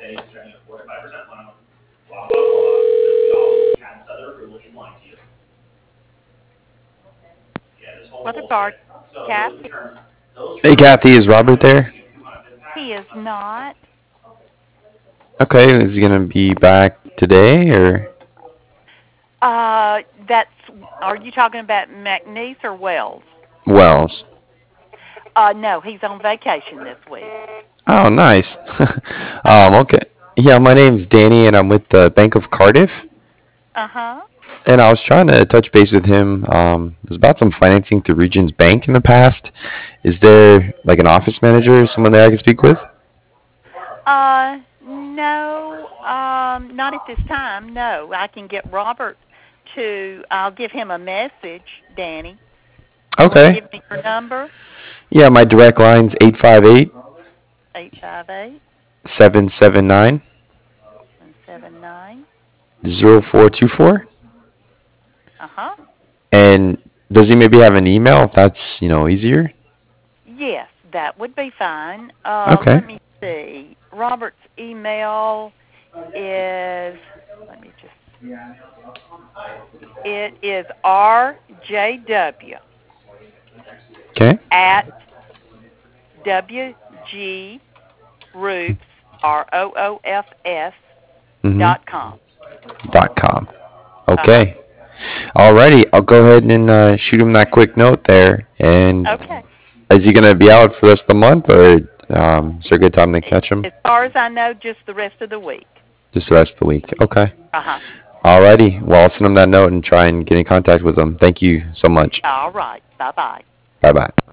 What about Kathy? Hey, Kathy, is Robert there? He is not. Okay, is he gonna be back today or That's. Are you talking about McNeese or Wells? Wells? No, he's on vacation this week. Oh, nice. Uh-huh. Okay. Yeah, my name's Danny, and I'm with the Bank of Cardiff. Uh-huh. And I was trying to touch base with him. It was about some financing through Regions Bank in the past. Is there like an office manager or someone there I can speak with? No, not at this time. No, I can get Robert to. I'll give him a message, Danny. You want to Okay. give me your number? Yeah, my direct line's 858 858 779 779. 0424. Uh-huh. And does he maybe have an email if that's, easier? Yes, that would be fine. Okay. Let me see. Robert's email is, let me just, it is rjw Okay. at wgroofs, ROOFS Mm-hmm. .com. .com. Uh-huh. Okay. Alrighty, I'll go ahead and shoot him that quick note there. And Okay. is he gonna be out for the rest of the month, or is there a good time to catch him? As far as I know, just the rest of the week. Just the rest of the week. Okay. Uh-huh. Alrighty. Well, I'll send him that note and try and get in contact with him. Thank you so much. All right. Bye-bye. Bye bye.